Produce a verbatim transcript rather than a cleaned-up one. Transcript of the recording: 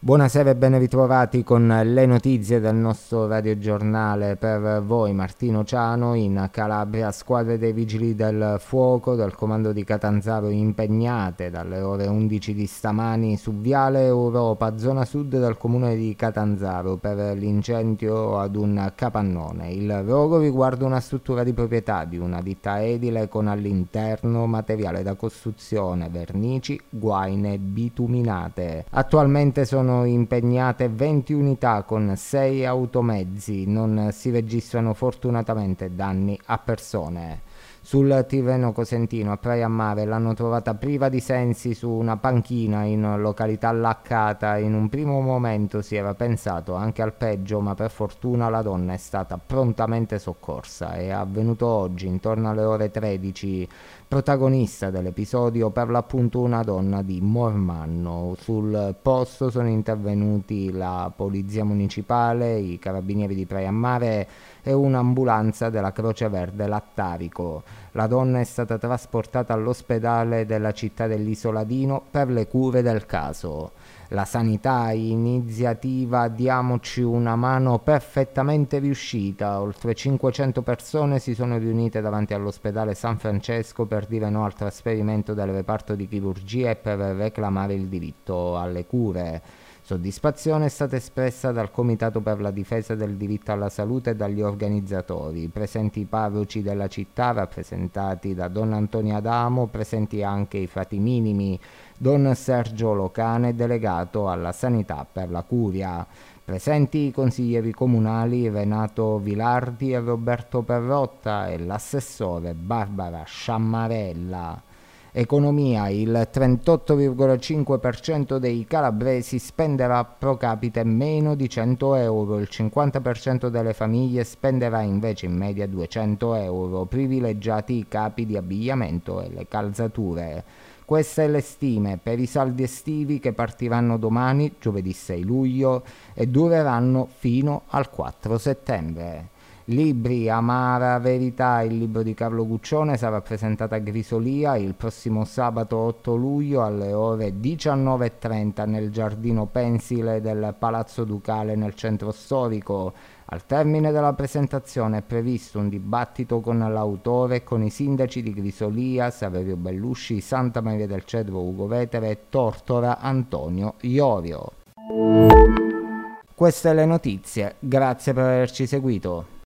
Buonasera e ben ritrovati con le notizie del nostro radiogiornale per voi. Martino Ciano. In Calabria, squadre dei Vigili del Fuoco del comando di Catanzaro impegnate dalle ore undici di stamani su Viale Europa, zona sud del comune di Catanzaro, per l'incendio ad un capannone. Il rogo riguarda una struttura di proprietà di una ditta edile con all'interno materiale da costruzione, vernici, guaine bituminate. Attualmente sono impegnate venti unità con sei automezzi. Non si registrano fortunatamente danni a persone. Sul Tirreno Cosentino, a Praia a Mare, l'hanno trovata priva di sensi su una panchina in località Laccata. In un primo momento si era pensato anche al peggio, ma per fortuna la donna è stata prontamente soccorsa. È avvenuto oggi intorno alle ore tredici. Protagonista dell'episodio per l'appunto una donna di Mormanno. Sul posto sono intervenuti la polizia municipale, i carabinieri di Praia a Mare e un'ambulanza della Croce Verde Lattarico. La donna è stata trasportata all'ospedale della città dell'Isoladino per le cure del caso. La sanità, iniziativa Diamoci una mano perfettamente riuscita. Oltre cinquecento persone si sono riunite davanti all'ospedale San Francesco per dire no al trasferimento del reparto di chirurgia e per reclamare il diritto alle cure. Soddisfazione è stata espressa dal Comitato per la difesa del diritto alla salute e dagli organizzatori. Presenti i parroci della città, rappresentati da Don Antonio Adamo, presenti anche i frati minimi, Don Sergio Locane, delegato alla sanità per la curia. Presenti i consiglieri comunali Renato Vilardi e Roberto Perrotta e l'assessore Barbara Sciammarella. Economia: il trentotto virgola cinque per cento dei calabresi spenderà pro capite meno di cento euro, il cinquanta per cento delle famiglie spenderà invece in media duecento euro, privilegiati i capi di abbigliamento e le calzature. Queste le stime per i saldi estivi che partiranno domani, giovedì sei luglio, e dureranno fino al quattro settembre. Libri: Amara Verità, il libro di Carlo Guccione, sarà presentato a Grisolia il prossimo sabato otto luglio alle ore diciannove e trenta nel giardino pensile del Palazzo Ducale nel centro storico. Al termine della presentazione è previsto un dibattito con l'autore e con i sindaci di Grisolia, Saverio Bellusci, Santa Maria del Cedro Ugo Vetere e Tortora Antonio Iorio. Queste le notizie, grazie per averci seguito.